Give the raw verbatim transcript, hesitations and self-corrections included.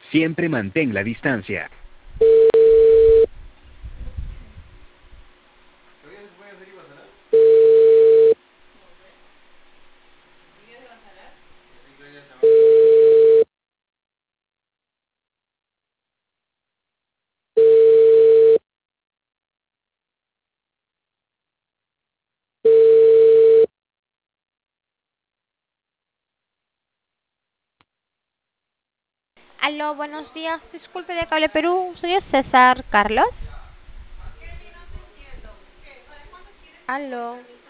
Siempre mantén la distancia. Aló, buenos días. Disculpe de Cable Perú. Soy el César Carlos. Aló.